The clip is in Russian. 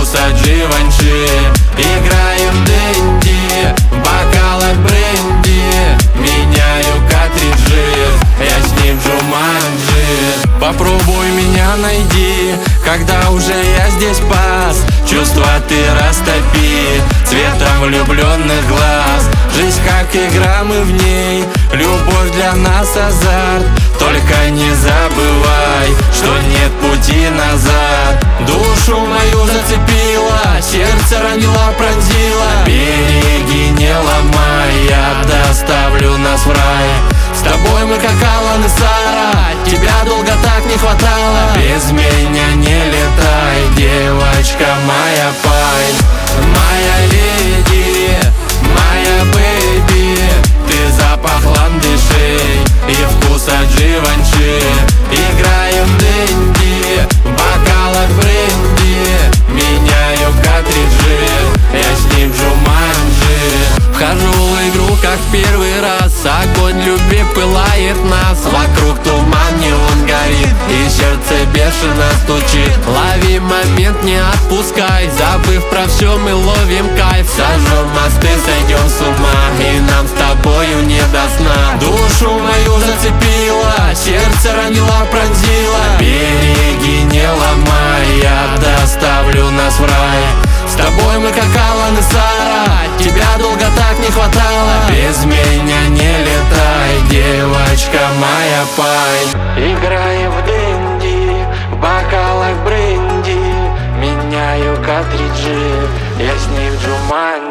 вкуса Givenchy. Играем дэнди, в бокалах бренди, меняю картриджи, я с ним Джуманджи. Попробуй меня найди, когда уже я здесь пас. Чувства ты растопи цветом влюбленных глаз. Жизнь как игра, мы в ней, любовь для нас азарт. Только не забывай, что нет пути назад. Душу мою зацепила, сердце ранила, пронзила. Береги, не ломай, я доставлю нас в рай. С тобой мы как Алан и Сара, тебя долго так не хватало. Без меня не летай, девочка моя пай. Моя леди, моя бэйби, ты запах ландышей и вкуса Givenchy. Играем дэнди, в бокалах бренди, меняю картриджи, я с ним Джуманджи. Вхожу в игру как первый раз, огонь любви пылает нас. Вокруг туман, неон горит и сердце бешено стучит. Лови момент, не отпускай, забыв про все, мы ловим кайф. Сожжем мосты, сойдем с ума, и нам с тобою не до сна. Душу мою зацепила, сердце ранила, пронзила. Береги, не ломай, я доставлю нас в рай. С тобой мы как Алан и Сара, тебя долго так не хватало. Без меня не летай, девочка моя пай. Играем в дэнди, в бокалах бренди, меняю картриджи, я с ним Джуманджи.